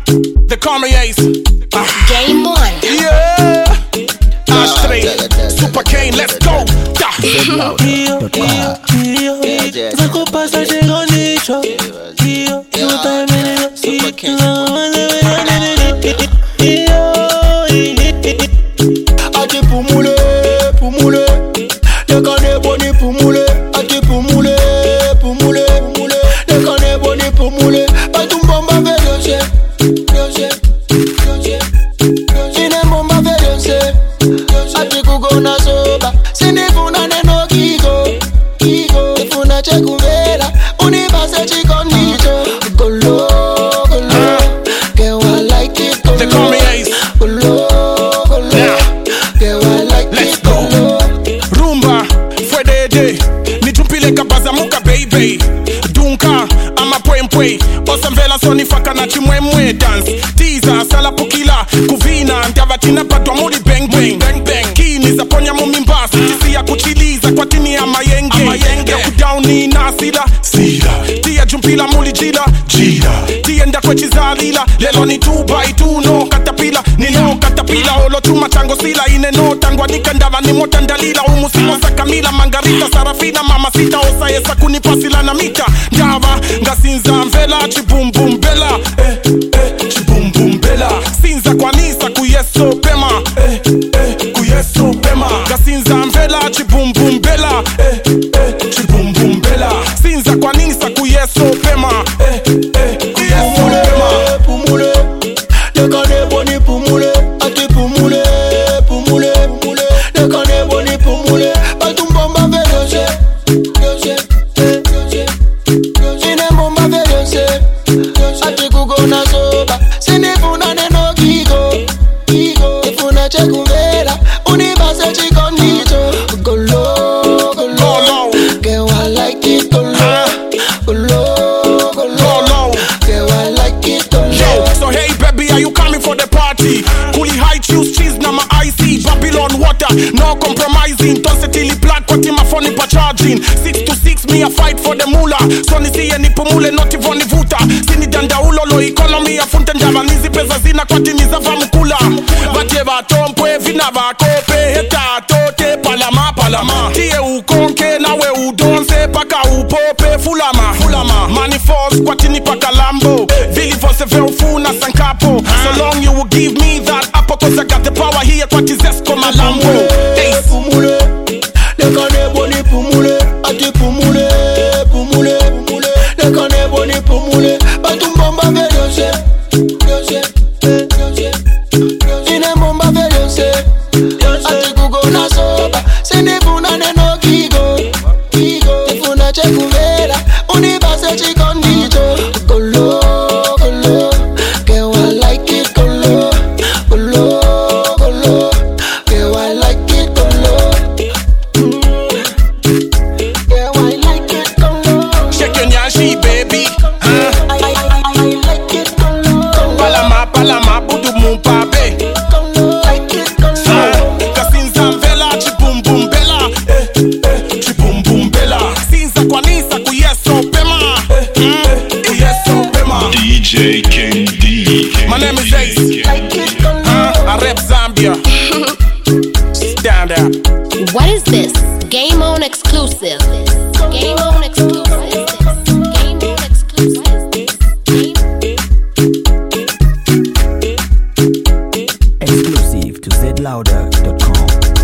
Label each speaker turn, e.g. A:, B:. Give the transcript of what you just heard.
A: They call me Ace.
B: Game on.
A: Yeah. Ashtray, Super Kane, let's go.
C: Zako pasa chego nicho.
D: Super Kane.
C: Ati pumule, pumule. Dekane boni pumule. Ati pumule, pumule, pumule. Dekane boni pumule. Batumbomba vedose, dose, dose, dose. Ine bomba vedose. Ati kugona soba. Sinifuna neno kigo, kigo. Ifuna chekuvela. Unibase chikondito. Golo, golo. Girl, I like it, golo.
A: They call me Ace.
C: Golo, golo. Girl, I like
A: Let's
C: it,
A: go.
C: golo.
A: Rumba, fue de nitumpile kabazamuka baby. Dunka, ama pwempwe. Osamvela soni faka na chimwemwe dance. Teaser, sala pukila, kuvina. Ndavatina patwa muri bang bang. Bang bang. Kini za ponya mumimbasi. Kisi ya kuchiliza kwa tini ya mayenge. Ya kudowni na sila. Sila. Tia jumpila muli jila. Jila. Tia nda kwa chizalila. Lelo ni 2x2 no katapila. Ni no katapila. Olo chuma chango sila. Ine no tangwa nikandava ni motandalila. Umusimo sa kamila. Mangarita sarafina. Mama sita osa yesa kunipasila na mita. Ndava ngasinza mvela. Chibumbum bela. Chibumbum bela. Sinza kwa nisa kuyeso pema. Kuyeso pema. Ngasinza mvela. Chibumbum bela. Chibumbum bela. Sinza kwa nisa kuyeso pema. Kuyeso pema.
C: Pumule, dekane boni pumule. Ati pumule, pumule, pumule. Dekane boni pumule. Batumbomba vedose, dose, dose, dose. Ine bomba vedose. Ati kugona soba. Sinifuna neno kigo, kigo. Ifuna chekuvela. Unibase chikondito. Golo, golo. Girl, I like it, golo. Golo, golo. Girl, I like it, golo.
A: Yo, so hey baby, are you coming for the party? Kuli high choose cheese na ma IC. Babylon water, no compromising. Tonsetili black, kwati mafoni pa charging. 6 to 6, me a fight for the mula. So nisiye nipumule, not ivoni vuta. Sini danda ulolo, economy ya funte njava. Nizi pesa zina kwati nizava mkula. Bateva tompwe, vina vakope. Heta tote, palama, palama. Tie ukonke, nawe udonse. Paka upope, fulama, fulama. Manifos, kwati ni paka lambo. Vili vose veufuna sankapo. So long you will give me that apple. Cause I got the power here, kwati zesko malambo. Ace.
C: Pumule, dekane boni pumule. Ati pumule, pumule, pumule. Dekane boni pumule. Batumbomba vedose, dose, dose, dose. Ine bomba vedose. Ati kugona soba. Sinifuna neno kigo, kigo. Ifuna chekuvela. Unibase chikondito. Golo, golo. Girl, I like it, golo. Golo, golo. Girl, I like it, golo. Girl, I like it, golo.
A: Shake your nyashi baby.
C: I like it, golo.
A: Palama, palama, budu mumpabe.
C: Like it, golo.
A: Kasinza mvela, chibumbum bela. Chibumbum bela. Sinza kwa nisa kuyeso pema. Kuyeso pema.
E: DJ King D.
A: My name is Ace.
C: Like it, golo.
A: I rep Zambia. Stand up.
B: What is this? Game on exclusive. Game on exclusive. Game on exclusive.
F: Exclusive to zlouder.com.